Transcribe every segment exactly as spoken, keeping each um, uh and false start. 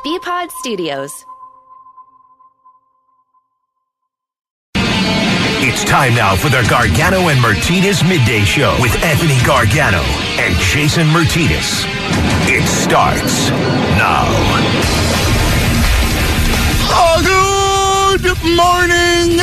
B-Pod Studios. It's time now for the Gargano and Martinez Midday Show with Anthony Gargano and Jason Martinez. It starts now. Oh, good morning,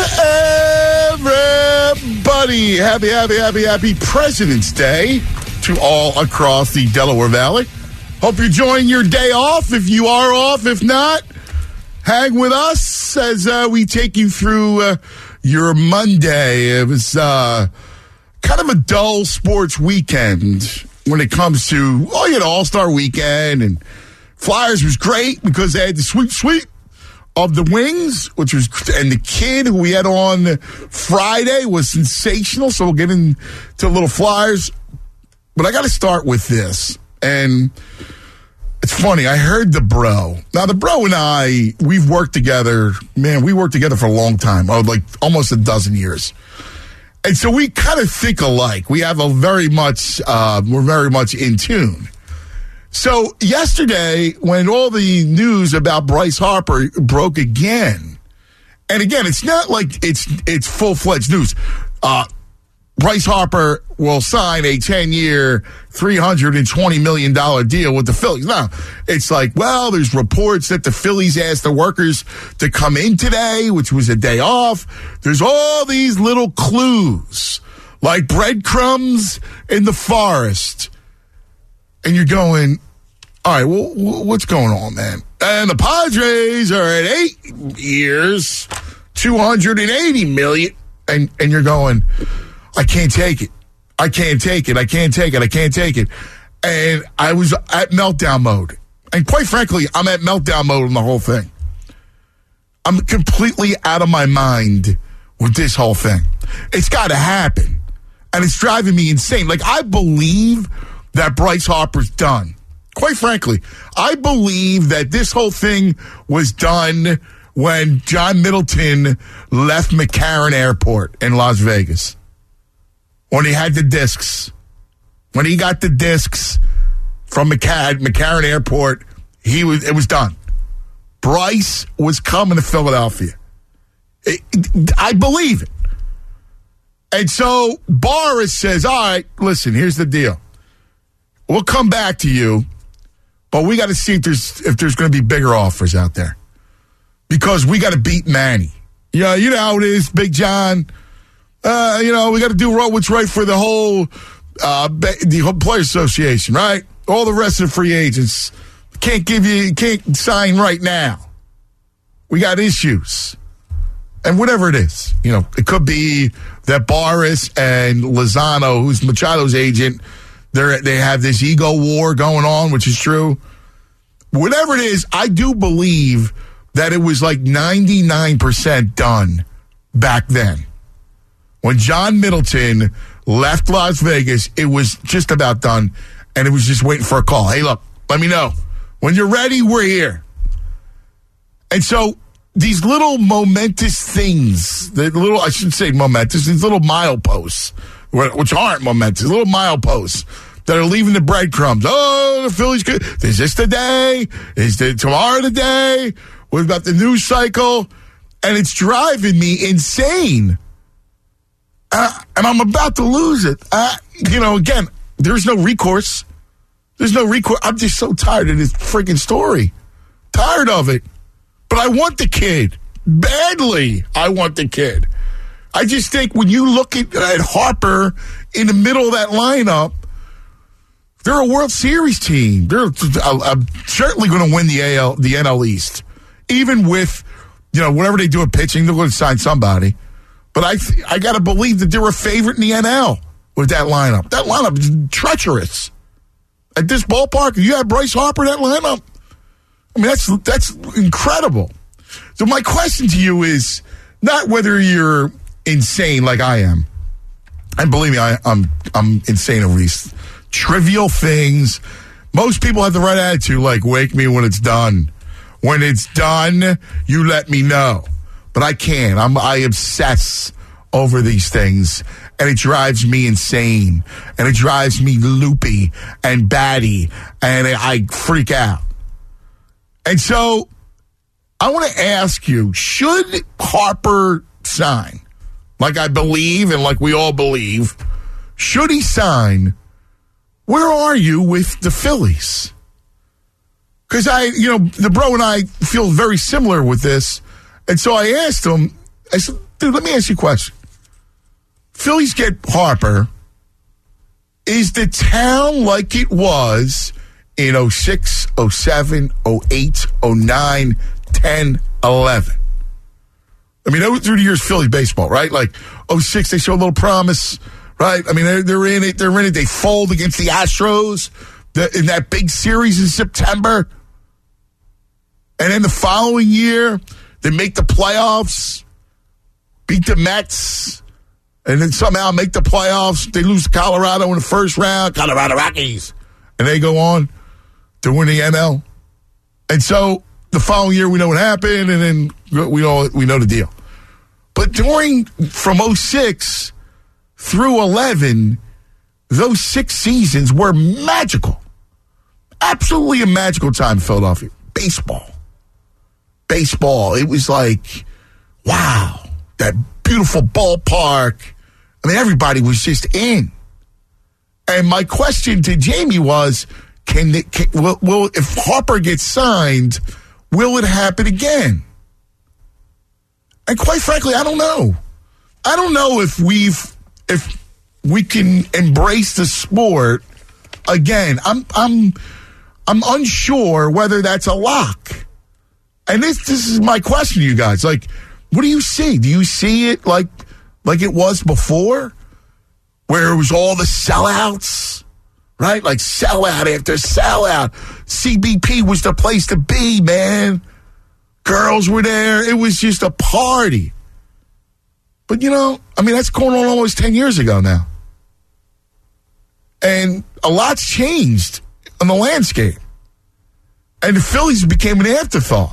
everybody. Happy, happy, happy, happy President's Day to all across the Delaware Valley. Hope you're enjoying your day off. If you are off, if not, hang with us as uh, we take you through uh, your Monday. It was uh, kind of a dull sports weekend when it comes to, oh, you know, All-Star Weekend. And Flyers was great because they had the sweep sweep of the Wings, which was, and the kid who we had on Friday was sensational. So we'll get into a little Flyers. But I got to start with this. And it's funny, I heard the bro. Now, the bro and I, we've worked together. Man, we worked together for a long time. Oh, like almost a dozen years. And so we kind of think alike. We have a very much, uh, we're very much in tune. So yesterday, when all the news about Bryce Harper broke again, and again, it's not like it's it's full-fledged news. Uh, Bryce Harper will sign a ten-year, three hundred twenty million dollars deal with the Phillies. Now, it's like, well, there's reports that the Phillies asked the workers to come in today, which was a day off. There's all these little clues, like breadcrumbs in the forest. And you're going, all right, well, what's going on, man? And the Padres are at eight years, two hundred eighty million dollars. And, and you're going, I can't take it. I can't take it. I can't take it. I can't take it. And I was at meltdown mode. And quite frankly, I'm at meltdown mode on the whole thing. I'm completely out of my mind with this whole thing. It's got to happen. And it's driving me insane. Like, I believe that Bryce Harper's done. Quite frankly, I believe that this whole thing was done when John Middleton left McCarran Airport in Las Vegas. When he had the discs. When he got the discs from McCarran, McCarran Airport, he was it was done. Bryce was coming to Philadelphia. It, it, I believe it. And so Boris says, all right, listen, here's the deal. We'll come back to you, but we got to see if there's if there's going to be bigger offers out there. Because we got to beat Manny. Yeah, you know how it is, Big John. Uh, you know, we got to do what's right for the whole uh, the whole Players Association, right? All the rest of the free agents can't give you, can't sign right now. We got issues. And whatever it is, you know, it could be that Boris and Lozano, who's Machado's agent, they they have this ego war going on, which is true. Whatever it is, I do believe that it was like ninety-nine percent done back then. When John Middleton left Las Vegas, it was just about done, and it was just waiting for a call. Hey, look, let me know. When you're ready, we're here. And so these little momentous things, the little, I shouldn't say momentous, these little mileposts, which aren't momentous, little mileposts that are leaving the breadcrumbs. Oh, the Phillies could. Is this the day? Is the, tomorrow the day? What about the news cycle? And it's driving me insane. Uh, and I'm about to lose it. Uh, you know, again, there's no recourse. There's no recourse. I'm just so tired of this freaking story. Tired of it. But I want the kid. Badly, I want the kid. I just think when you look at, at Harper in the middle of that lineup, they're a World Series team. They're uh, uh, certainly going to win the A L, the N L East. Even with, you know, whatever they do at pitching, they're going to sign somebody. But I I got to believe that they're a favorite in the N L with that lineup. That lineup is treacherous. At this ballpark, if you have Bryce Harper, that lineup, I mean, that's that's incredible. So my question to you is not whether you're insane like I am. And believe me, I, I'm I'm insane over these trivial things. Most people have the right attitude, like, wake me when it's done. When it's done, you let me know. But I can't. I'm, I obsess over these things, and it drives me insane, and it drives me loopy and batty, and I freak out. And so I want to ask you, should Harper sign, like I believe and like we all believe, should he sign? Where are you with the Phillies? Because I, you know, the bro and I feel very similar with this. And so I asked him, I said, dude, let me ask you a question. Phillies get Harper. Is the town like it was in oh six, oh seven, oh eight, oh nine, ten, eleven? I mean, through the years, Philly baseball, right? Like oh six, they show a little promise, right? I mean, they're, they're in it. They're in it. They fold against the Astros the, in that big series in September. And then the following year, they make the playoffs, beat the Mets, and then somehow make the playoffs. They lose to Colorado in the first round, Colorado Rockies. And they go on to win the N L. And so the following year, we know what happened, and then we all we know the deal. But during, from oh six through eleven, those six seasons were magical. Absolutely a magical time in Philadelphia. Baseball. Baseball. It was like, wow, that beautiful ballpark. I mean, everybody was just in. And my question to Jamie was, can, it, can will, will if Harper gets signed, will it happen again? And quite frankly, I don't know. I don't know if we've if we can embrace the sport again. I'm I'm I'm unsure whether that's a lock. And this this is my question to you guys. Like, what do you see? Do you see it like like it was before? Where it was all the sellouts? Right? Like sellout after sellout. C B P was the place to be, man. Girls were there. It was just a party. But, you know, I mean, that's going on almost ten years ago now. And a lot's changed in the landscape. And the Phillies became an afterthought.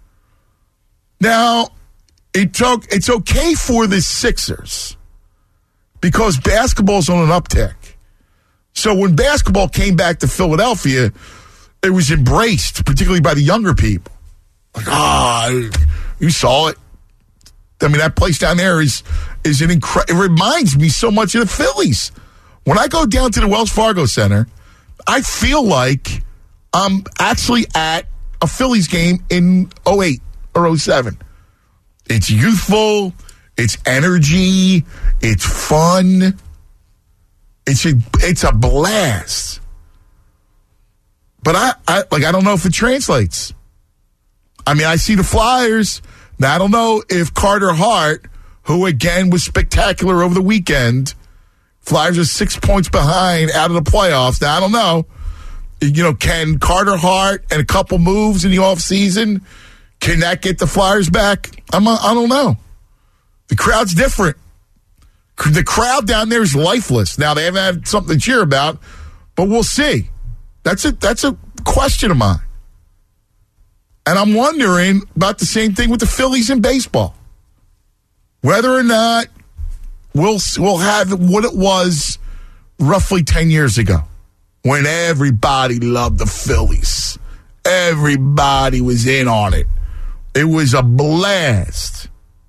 Now, it took, it's okay for the Sixers because basketball's on an uptick. So when basketball came back to Philadelphia, it was embraced, particularly by the younger people. Like, ah, oh, you saw it. I mean, that place down there is is an incredible. It reminds me so much of the Phillies. When I go down to the Wells Fargo Center, I feel like I'm actually at a Phillies game in oh eight or oh seven. It's youthful. It's energy. It's fun. It's a, it's a blast. But I, I like I don't know if it translates. I mean, I see the Flyers. Now, I don't know if Carter Hart, who again was spectacular over the weekend, Flyers are six points behind out of the playoffs. Now, I don't know. You know, can Carter Hart and a couple moves in the offseason, can that get the Flyers back? I'm a, I don't know. The crowd's different. The crowd down there is lifeless. Now, they haven't had something to cheer about, but we'll see. That's a, that's a question of mine. And I'm wondering about the same thing with the Phillies in baseball. Whether or not we'll, we'll have what it was roughly ten years ago when everybody loved the Phillies. Everybody was in on it. It was a blast.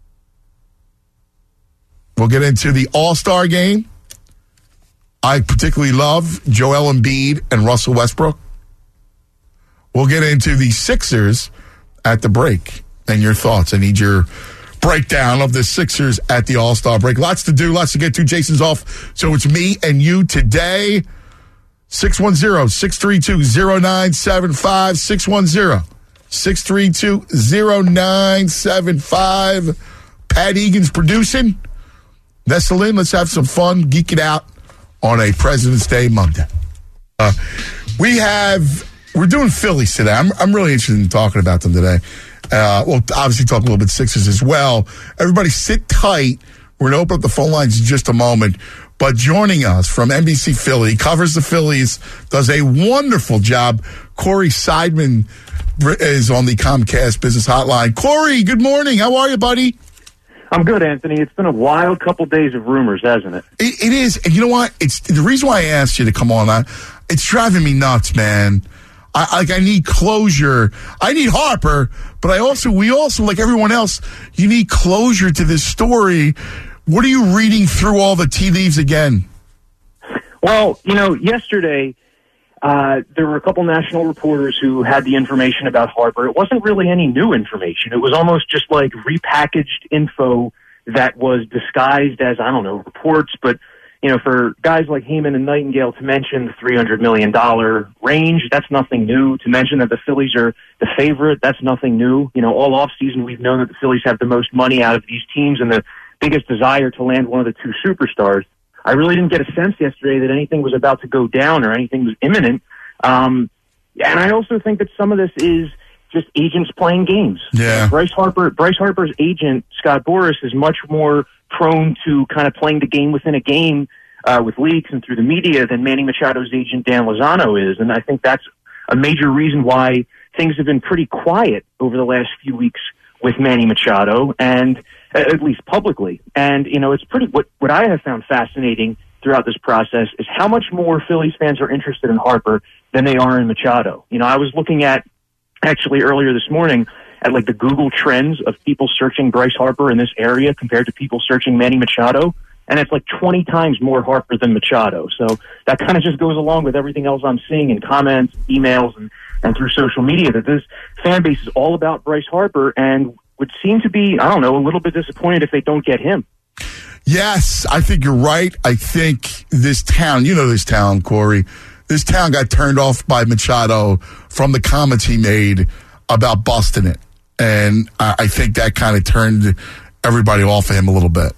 We'll get into the All-Star game. I particularly love Joel Embiid and Russell Westbrook. We'll get into the Sixers at the break and your thoughts. I need your breakdown of the Sixers at the All-Star break. Lots to do, lots to get to. Jason's off, so it's me and you today. six one zero, six three two, zero nine seven five, six one zero, six three two, zero nine seven five. Pat Egan's producing. Nestle in, let's have some fun, geek it out on a President's Day Monday. Uh, we have... We're doing Phillies today. I'm I'm really interested in talking about them today. Uh, we'll obviously talk a little bit Sixers as well. Everybody sit tight. We're going to open up the phone lines in just a moment. But joining us from N B C Philly, covers the Phillies, does a wonderful job. Corey Seidman is on the Comcast Business Hotline. Corey, good morning. How are you, buddy? I'm good, Anthony. It's been a wild couple days of rumors, hasn't it? It, it is. And you know what? It's the reason why I asked you to come on. I, it's driving me nuts, man. I like I need closure. I need Harper, but I also we also like everyone else. You need closure to this story. What are you reading through all the tea leaves again? Well, you know, yesterday uh, there were a couple national reporters who had the information about Harper. It wasn't really any new information. It was almost just like repackaged info that was disguised as, I don't know, reports. But, you know, for guys like Heyman and Nightingale to mention the three hundred million dollars range, that's nothing new. To mention that the Phillies are the favorite, that's nothing new. You know, all offseason we've known that the Phillies have the most money out of these teams and the biggest desire to land one of the two superstars. I really didn't get a sense yesterday that anything was about to go down or anything was imminent. Um, and I also think that some of this is just agents playing games. Yeah. Bryce Harper, Bryce Harper's agent, Scott Boras, is much more prone to kind of playing the game within a game uh, with leaks and through the media than Manny Machado's agent, Dan Lozano, is. And I think that's a major reason why things have been pretty quiet over the last few weeks with Manny Machado, and at least publicly. And, you know, it's pretty, what, what I have found fascinating throughout this process is how much more Phillies fans are interested in Harper than they are in Machado. You know, I was looking at, actually earlier this morning, at like the Google trends of people searching Bryce Harper in this area compared to people searching Manny Machado, and it's like twenty times more Harper than Machado. So that kind of just goes along with everything else I'm seeing in comments, emails, and, and through social media, that this fan base is all about Bryce Harper and would seem to be, I don't know, a little bit disappointed if they don't get him. Yes, I think you're right. I think this town, you know this town, Corey, this town got turned off by Machado from the comments he made about busting it. And I, I think that kind of turned everybody off of him a little bit.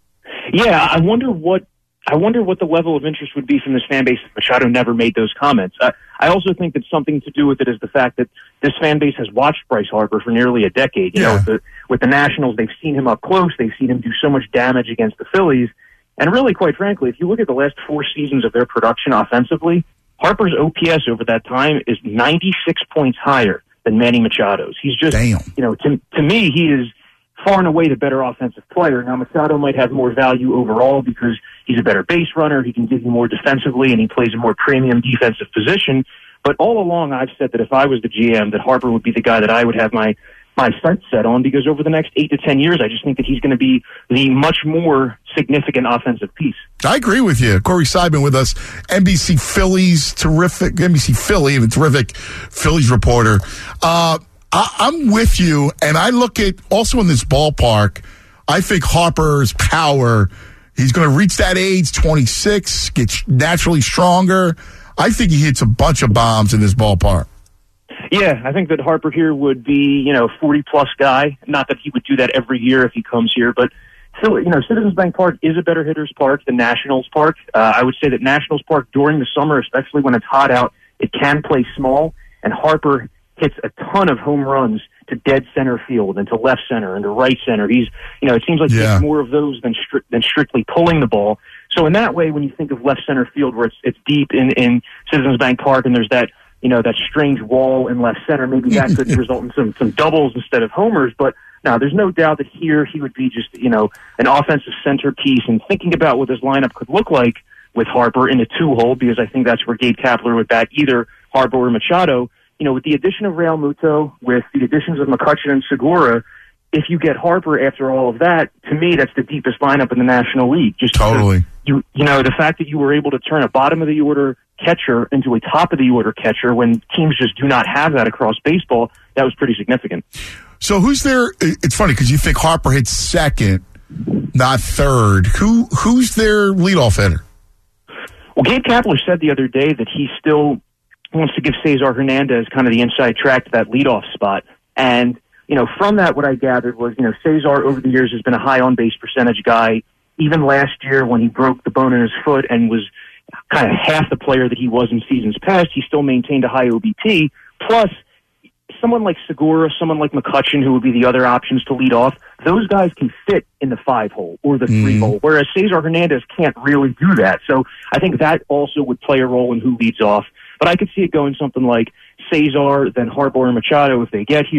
Yeah, I wonder what I wonder what the level of interest would be from this fan base if Machado never made those comments. Uh, I also think that something to do with it is the fact that this fan base has watched Bryce Harper for nearly a decade. You yeah. know, with the, with the Nationals, they've seen him up close. They've seen him do so much damage against the Phillies. And really, quite frankly, if you look at the last four seasons of their production offensively, Harper's O P S over that time is ninety-six points higher than Manny Machado's. He's just, Damn. you know, to, to me, he is far and away the better offensive player. Now, Machado might have more value overall because he's a better base runner, he can give you more defensively, and he plays a more premium defensive position. But all along, I've said that if I was the G M, that Harper would be the guy that I would have my, my sights set on, because over the next eight to ten years, I just think that he's going to be the much more significant offensive piece. I agree with you. Corey Seidman with us, N B C Phillies, terrific, N B C Philly, and terrific Phillies reporter. Uh, I, I'm with you, and I look at, also in this ballpark, I think Harper's power, he's going to reach that age, twenty-six, get naturally stronger. I think he hits a bunch of bombs in this ballpark. Yeah, I think that Harper here would be, you know, forty-plus guy. Not that he would do that every year if he comes here, but still, you know, Citizens Bank Park is a better hitter's park than Nationals Park. Uh, I would say that Nationals Park during the summer, especially when it's hot out, it can play small, and Harper hits a ton of home runs to dead center field and to left center and to right center. He's, you know, it seems like yeah. he's more of those than stri- than strictly pulling the ball. So in that way, when you think of left center field, where it's it's deep in in Citizens Bank Park, and there's that, you know, that strange wall in left center, maybe that could result in some some doubles instead of homers. But now there's no doubt that here he would be just, you know, an offensive centerpiece. And thinking about what this lineup could look like with Harper in a two hole, because I think that's where Gabe Kapler would bat either Harper or Machado. You know, with the addition of Real Muto, with the additions of McCutchen and Segura, if you get Harper after all of that, to me, that's the deepest lineup in the National League. Just totally. You, you know, the fact that you were able to turn a bottom of the order catcher into a top of the order catcher when teams just do not have that across baseball, that was pretty significant. So who's there? It's funny because you think Harper hits second, not third. Who who's their leadoff hitter? Well, Gabe Kapler said the other day that he still wants to give Cesar Hernandez kind of the inside track to that leadoff spot. And, you know, from that, what I gathered was, you know, Cesar over the years has been a high on-base percentage guy. Even last year when he broke the bone in his foot and was kind of half the player that he was in seasons past, he still maintained a high O B P. Plus, someone like Segura, someone like McCutchen, who would be the other options to lead off, those guys can fit in the five-hole or the three-hole, mm. whereas Cesar Hernandez can't really do that. So I think that also would play a role in who leads off. But I could see it going something like Cesar, then Harper and Machado if they get here,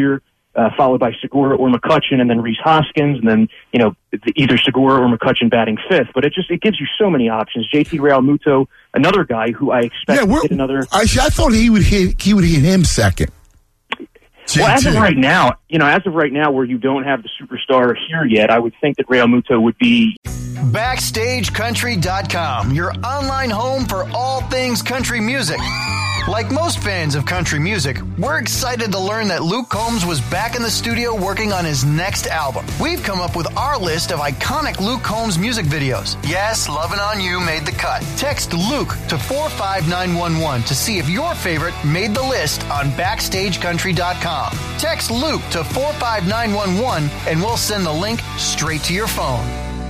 uh, followed by Segura or McCutchen, and then Rhys Hoskins, and then, you know, either Segura or McCutchen batting fifth. But it just, it gives you so many options. J T Realmuto, another guy who I expect yeah, to hit another. I, I thought he would hit, he would hit him second. Well, as of right now, you know, as of right now, where you don't have the superstar here yet, I would think that Realmuto would be. Backstage Country dot com, your online home for all things country music. Like most fans of country music, we're excited to learn that Luke Combs was back in the studio working on his next album. We've come up with our list of iconic Luke Combs music videos. Yes, Lovin' On You made the cut. Text Luke to four five nine one one to see if your favorite made the list on Backstage Country dot com. Text Luke to four five nine one one and we'll send the link straight to your phone.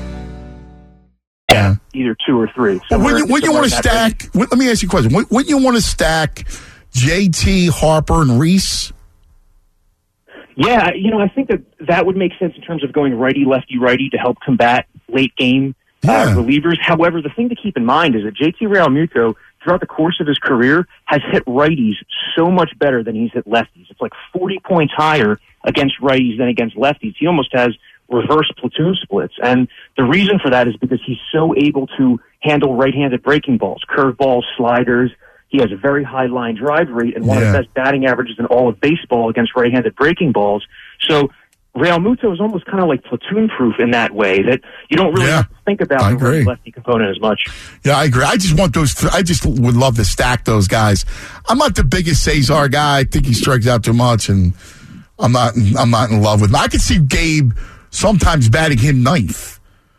Yeah, either two or three. So when you, when you want to stack, when, let me ask you a question. When, when you want to stack J T, Harper, and Rhys? Yeah, you know, I think that that would make sense in terms of going righty, lefty, righty to help combat late game yeah. uh, relievers. However, the thing to keep in mind is that J T Realmuto, throughout the course of his career, has hit righties so much better than he's hit lefties. It's like forty points higher against righties than against lefties. He almost has reverse platoon splits. And the reason for that is because he's so able to handle right-handed breaking balls, curveballs, sliders. He has a very high line drive rate and one yeah. of the best batting averages in all of baseball against right-handed breaking balls. So Realmuto is almost kind of like platoon-proof in that way, that you don't really yeah. have to think about I the agree. lefty component as much. Yeah, I agree. I just want those. Th- I just would love to stack those guys. I'm not the biggest Cesar guy. I think he strikes out too much, and I'm not. I'm not in love with him. I could see Gabe sometimes batting him ninth.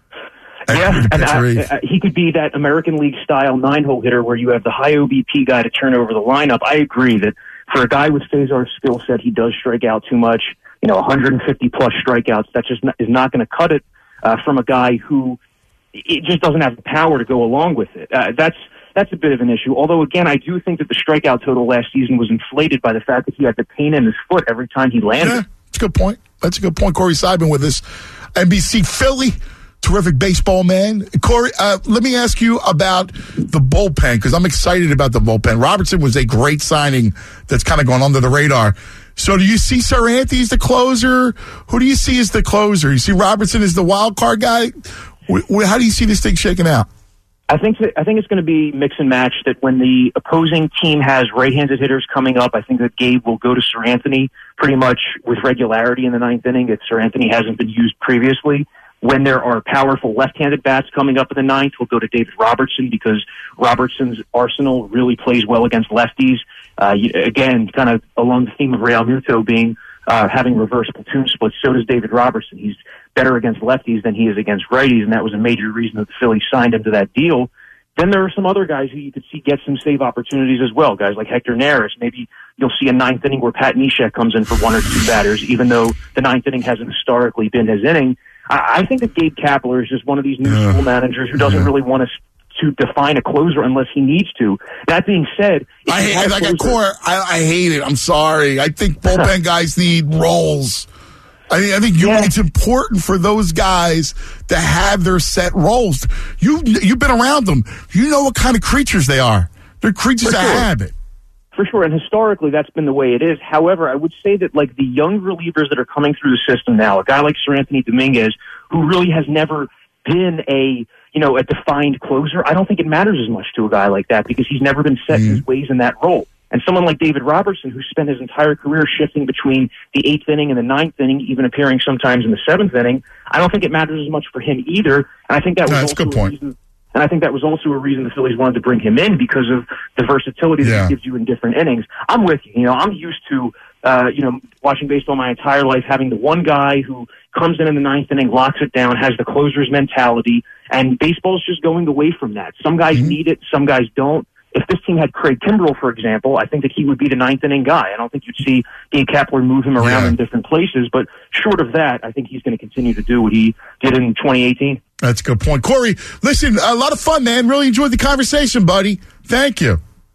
Yeah, and I, I, he could be that American League style nine-hole hitter where you have the high O B P guy to turn over the lineup. I agree that for a guy with Cesar's skill set, he does strike out too much. You know, one hundred fifty plus strikeouts. That just not, is not going to cut it uh, from a guy who it just doesn't have the power to go along with it. Uh, that's that's a bit of an issue. Although, again, I do think that the strikeout total last season was inflated by the fact that he had the pain in his foot every time he landed. Yeah, that's a good point. That's a good point. Corey Seidman with us, N B C Philly, terrific baseball man. Corey, uh, let me ask you about the bullpen, because I'm excited about the bullpen. Robertson was a great signing that's kind of gone under the radar. So do you see Seranthony as the closer? Who do you see as the closer? You see Robertson as the wild card guy? How do you see this thing shaking out? I think that, I think it's going to be mix and match, that when the opposing team has right-handed hitters coming up, I think that Gabe will go to Seranthony pretty much with regularity in the ninth inning if Seranthony hasn't been used previously. When there are powerful left-handed bats coming up in the ninth, we'll go to David Robertson, because Robertson's arsenal really plays well against lefties. Uh, again, kind of along the theme of Realmuto being uh, having reverse platoon splits, so does David Robertson. He's better against lefties than he is against righties, and that was a major reason that the Phillies signed him to that deal. Then there are some other guys who you could see get some save opportunities as well, guys like Hector Neris. Maybe you'll see a ninth inning where Pat Neshek comes in for one or two batters, even though the ninth inning hasn't historically been his inning. I, I think that Gabe Kapler is just one of these new yeah. school managers who doesn't yeah. really want to to define a closer unless he needs to. That being said, I hate, like a core, I, I hate it. I'm sorry. I think bullpen guys need roles. I mean, I think you, yeah. it's important for those guys to have their set roles. You you've been around them. You know what kind of creatures they are. They're creatures For of sure. habit. For sure, and historically that's been the way it is. However, I would say that like the young relievers that are coming through the system now, a guy like Seranthony Dominguez, who really has never been a you know a defined closer, I don't think it matters as much to a guy like that because he's never been set Mm-hmm. in his ways in that role. And someone like David Robertson, who spent his entire career shifting between the eighth inning and the ninth inning, even appearing sometimes in the seventh inning, I don't think it matters as much for him either. And I think that was No, that's also a good a point. reason. And I think that was also a reason the Phillies wanted to bring him in because of the versatility that Yeah. he gives you in different innings. I'm with you. You know, I'm used to, uh, you know, watching baseball my entire life, having the one guy who comes in in the ninth inning, locks it down, has the closer's mentality, and baseball's just going away from that. Some guys Mm-hmm. need it, some guys don't. If this team had Craig Kimbrell, for example, I think that he would be the ninth inning guy. I don't think you'd see Gabe Kapler move him around Yeah. in different places, but short of that, I think he's going to continue to do what he did in twenty eighteen. That's a good point. Corey, listen, a lot of fun, man. Really enjoyed the conversation, buddy. Thank you.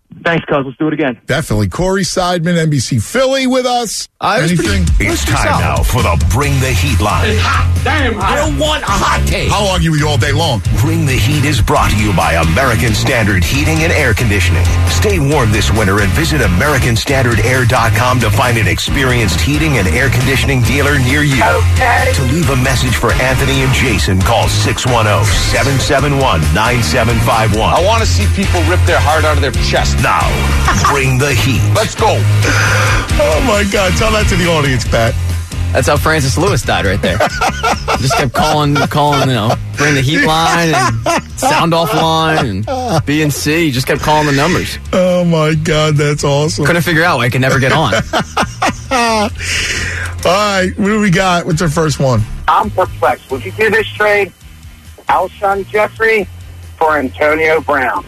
Thanks, cuz. Let's do it again. Definitely. Corey Seidman, N B C Philly with us. Uh, Anything? Pretty, It's time now for the Bring the Heat line. It's hot. Damn hot. I don't want a hot take. I'll argue with you all day long. Bring the Heat is brought to you by American Standard Heating and Air Conditioning. Stay warm this winter and visit American Standard Air dot com to find an experienced heating and air conditioning dealer near you. Okay. To leave a message for Anthony and Jason, call six one zero, seven seven one, nine seven five one. I want to see people rip their heart out of their chest. Now, bring the heat. Let's go. Oh, my God. Tell that to the audience, Pat. That's how Francis Lewis died right there. Just kept calling, calling, you know, bring the heat line and sound off line and B and C. He just kept calling the numbers. Oh, my God. That's awesome. Couldn't figure out why he could never get on. All right. What do we got? What's our first one? I'm perplexed. Would you do this trade, Alshon Jeffrey for Antonio Brown?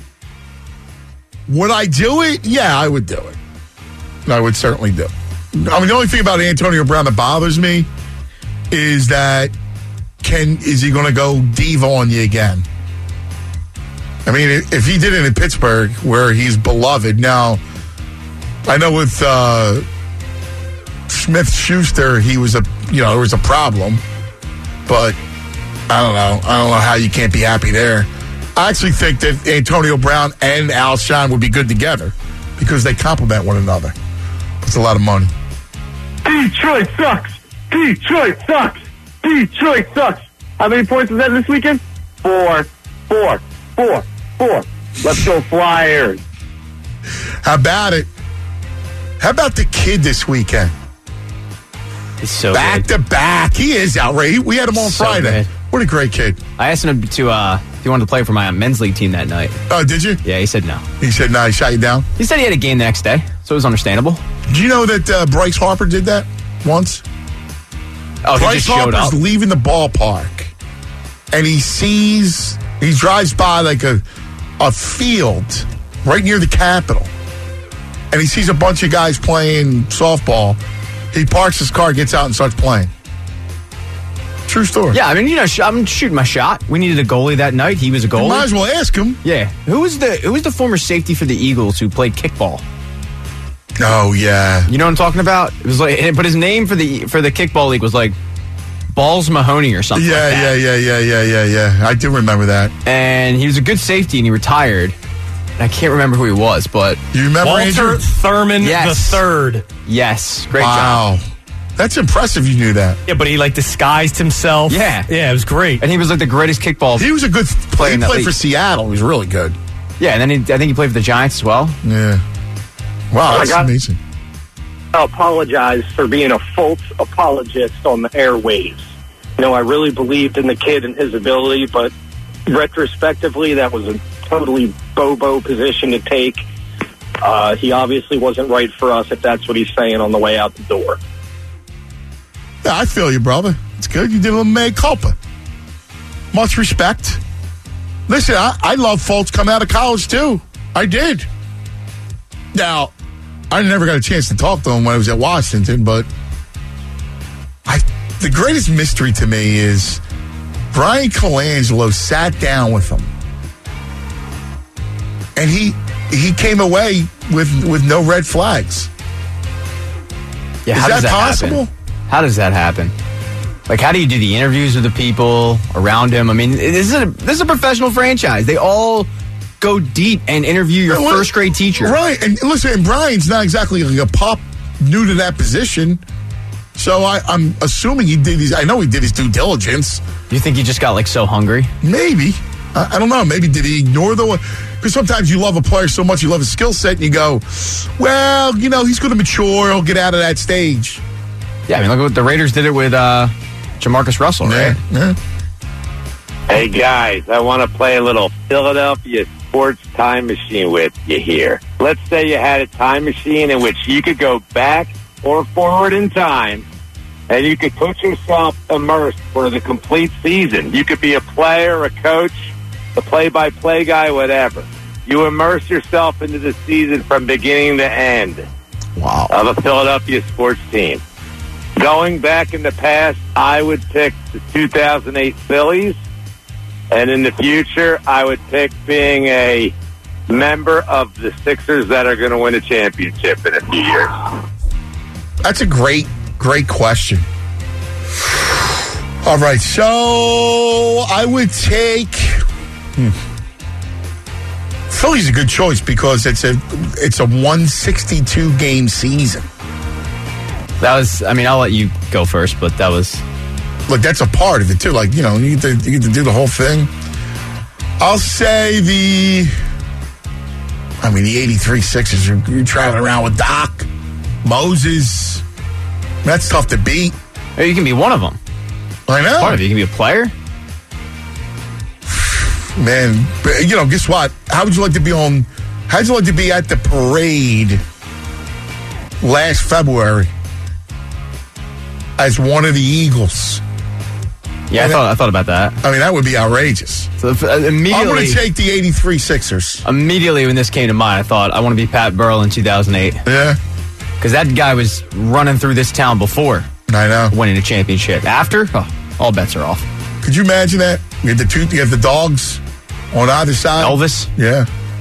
Would I do it? Yeah, I would do it. I would certainly do it. I mean, the only thing about Antonio Brown that bothers me is that can is he going to go diva on you again? I mean, if he did it in Pittsburgh, where he's beloved, now I know with uh, Smith-Schuster, he was a you know there was a problem, but I don't know. I don't know how you can't be happy there. I actually think that Antonio Brown and Alshon would be good together because they complement one another. It's a lot of money. Detroit sucks. Detroit sucks. Detroit sucks. How many points was that this weekend? Four. Four. Four. Four. Let's go Flyers. How about it? How about the kid this weekend? He's so back good. to back. He is outrageous. We had him on So Friday. good. What a great kid. I asked him to, uh, if he wanted to play for my men's league team that night. Oh, did you? Yeah, he said no. He said, no, he shot you down. He said he had a game the next day, so it was understandable. Do you know that uh, Bryce Harper did that once? Oh, he Bryce just showed Harper's up. leaving the ballpark, and he sees, he drives by like a, a field right near the Capitol, and he sees a bunch of guys playing softball. He parks his car, gets out, and starts playing. True story. Yeah, I mean, you know, sh- I'm shooting my shot. We needed a goalie that night. He was a You goalie. might as well ask him. Yeah. Who was the Who was the former safety for the Eagles who played kickball? Oh, yeah. You know what I'm talking about? It was like, but his name for the for the kickball league was like Balls Mahoney or something. Yeah, like that. yeah, yeah, yeah, yeah, yeah, yeah. I do remember that. And he was a good safety, and he retired. And I can't remember who he was, but You remember Walter Andrew? Thurman Yes. the third. yes, great job. Wow. That's impressive you knew that. Yeah, but he like disguised himself. Yeah. Yeah, it was great. And he was like the greatest kickball. He was a good player. Player in He that played league. for Seattle. He was really good. Yeah, and then he, I think he played for the Giants as well. Yeah. Wow, that's I got- amazing. I apologize for being a false apologist on the airwaves. You know, I really believed in the kid and his ability, but retrospectively, that was a totally bobo position to take. Uh, he obviously wasn't right for us, if that's what he's saying on the way out the door. Yeah, I feel you, brother. It's good. You did a little mea culpa. Much respect. Listen, I, I love Fultz coming out of college, too. I did. Now, I never got a chance to talk to him when I was at Washington, but I the greatest mystery to me is Brian Colangelo sat down with him. And he he came away with, with no red flags. Yeah, Is how does that that possible? happen? How does that happen? Like, how do you do the interviews with the people around him? I mean, this is a this is a professional franchise. They all go deep and interview your Well, first grade teacher. Right. And listen, and Brian's not exactly like a pop new to that position. So I, I'm assuming he did his, I know he did his due diligence. You think he just got like so hungry? Maybe. I, I don't know. Maybe did he ignore the one? Because sometimes you love a player so much, you love his skill set, and you go, well, you know, he's going to mature. He'll get out of that stage. Yeah, I mean, look at what the Raiders did it with uh, Jamarcus Russell, right? Yeah. Hey, guys, I want to play a little Philadelphia sports time machine with you here. Let's say you had a time machine in which you could go back or forward in time, and you could put yourself immersed for the complete season. You could be a player, a coach, a play-by-play guy, whatever. You immerse yourself into the season from beginning to end Wow. of a Philadelphia sports team. Going back in the past, I would pick the two thousand eight Phillies. And in the future, I would pick being a member of the Sixers that are going to win a championship in a few years? That's a great, great question. All right, so I would take hmm. Philly's a good choice because it's a it's a one sixty-two game season. That was, I mean, I'll let you go first, but that was... Look, that's a part of it, too. Like, you know, you get to, you get to do the whole thing. I'll say the... I mean, the eighty-three Sixers, you're, you're traveling around with Doc, Moses. That's tough to beat. Or you can be one of them. I know. Part of it. You can be a player. Man, but, you know, guess what? How would you like to be on... How would you like to be at the parade last February as one of the Eagles? Yeah, I thought I thought about that. I mean, that would be outrageous. So uh, immediately, I'm going to take the eighty-three Sixers. Immediately when this came to mind, I thought, I want to be Pat Burrell in two thousand eight. Yeah. Because that guy was running through this town before I know. winning a championship. After, oh, all bets are off. Could you imagine that? You have the two, you have the dogs on either side. Elvis? Yeah.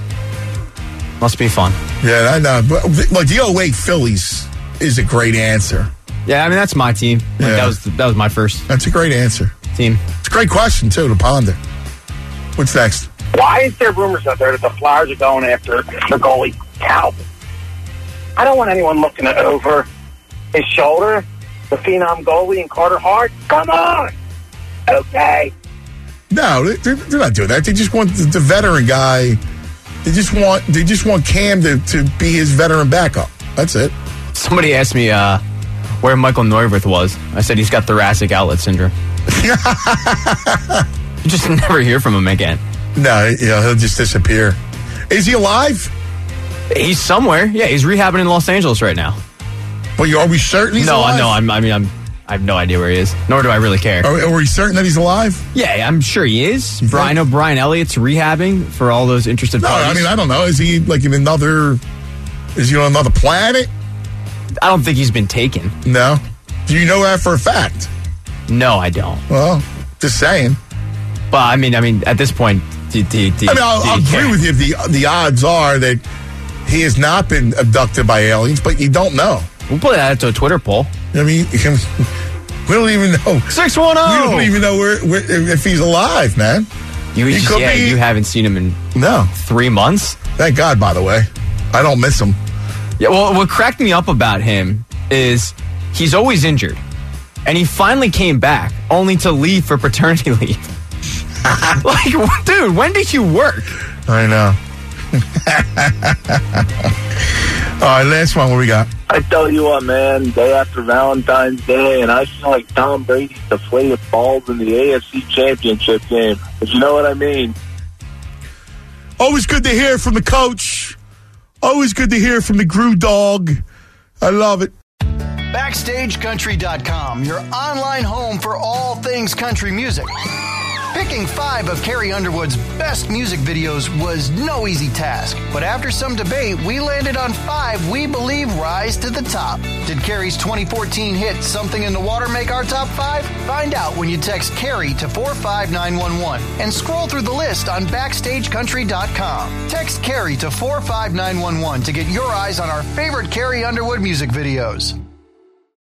Must be fun. Yeah, I know. But like the oh eight Phillies is a great answer. Yeah, I mean, that's my team. Like, Yeah. That was that was my first That's a great answer. team. It's a great question, too, to ponder. What's next? Why is there rumors out there that the Flyers are going after the goalie, Calvin? I don't want anyone looking over his shoulder. The phenom goalie and Carter Hart. Come on. Okay. No, they're, they're not doing that. They just want the, the veteran guy. They just want they just want Cam to, to be his veteran backup. That's it. Somebody asked me uh, where Michael Neuwirth was. I said he's got thoracic outlet syndrome. You just never hear from him again. No, you know, he'll just disappear. Is he alive? He's somewhere. Yeah, he's rehabbing in Los Angeles right now. Well, you are we certain he's no, alive? no, I'm, I mean, I'm, I have no idea where he is. Nor do I really care. Are, are we certain that he's alive? Yeah, I'm sure he is. Brian O'Brien Elliott's rehabbing for all those interested No, parties. I mean, I don't know. Is he like in another? Is he on another planet? I don't think he's been taken. No. Do you know that for a fact? No, I don't. Well, just saying. But I mean, I mean, at this point, do, do, do, I mean, I'll, do I'll you agree care? with you. The the odds are that he has not been abducted by aliens, but you don't know. We'll put that to a Twitter poll. I mean, we don't even know. six one zero. We don't even know where, where if he's alive, man. You, He just, could yeah, be- you haven't seen him in No. three months. Thank God, by the way. I don't miss him. Yeah, well, what cracked me up about him is he's always injured. And he finally came back, only to leave for paternity leave. Like, dude, when did you work? I know. All right, last one. What we got? I tell you what, man, day after Valentine's Day, and I feel like Tom Brady deflated balls in the A F C Championship game. If you know what I mean. Always good to hear from the coach. Always good to hear from the Gru Dog. I love it. Backstage Country dot com, your online home for all things country music. Picking five of Carrie Underwood's best music videos was no easy task, but after some debate, we landed on five we believe rise to the top. Did Carrie's twenty fourteen hit Something in the Water make our top five? Find out when you text Carrie to four five nine one one and scroll through the list on Backstage Country dot com. Text Carrie to four five nine one one to get your eyes on our favorite Carrie Underwood music videos.